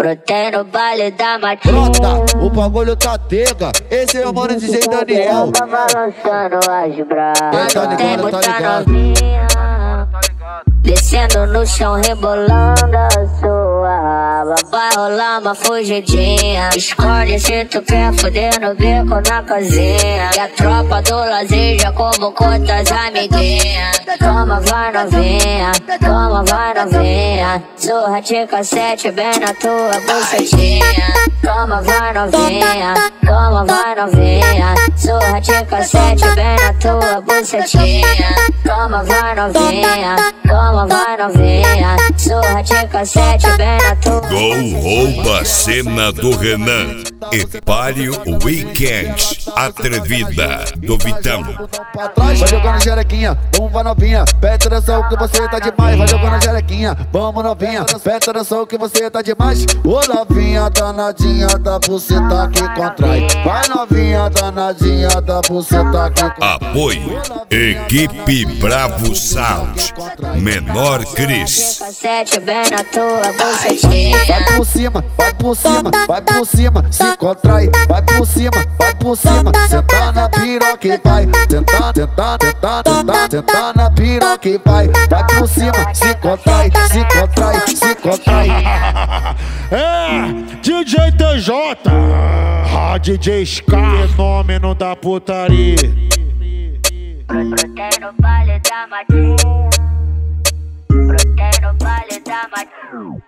Brotei no baile da matinha. Brota, o bagulho tá tega. Esse é o mano DJ Daniel. Tá balançando as bravas. Tá Tem ligado, tá muita ligado. novinha descendo no chão, rebolando a sua raba. Vai rolar uma fugidinha. Escolhe se tu quer fuder no bico na casinha. E a tropa do lazer já convocou tuas amiguinhas. Toma, vai novinha. Toma, vai novinha. Surra de cassete bem na tua bucetinha. Toma, vai novinha. Toma, vai novinha. Surra de cassete bem na tua bucetinha. Toma, vai novinha. Toma, vai novinha. Surra de cassete bem na tua. Gol rouba a cena do Renan e pare o Weekend Atrevida do Vitão. Pra trás, vai jogando xerequinha, vamos vai novinha. Presta atenção que você tá demais. Vai jogando xerequinha, vamos novinha. Presta atenção que você tá demais. Ô novinha danadinha da buceta que contrai. Vai novinha danadinha da buceta que contrai. Apoio Equipe Bravo Sound, Menor Cris. Cassete bem na tua bucetinha. Vai por cima, vai por cima, vai por cima. Se contrai, vai por cima, vai por cima. Senta na piroca e vai. Sentar, tentar, tentar, tentar. Sentar na piroca e vai. Vai por cima, se contrai, se contrai, se contrai. É, DJ TJ, DJ Ska, fenômeno da putaria. Brotei no baile da matinha. Brotei no baile da matinha.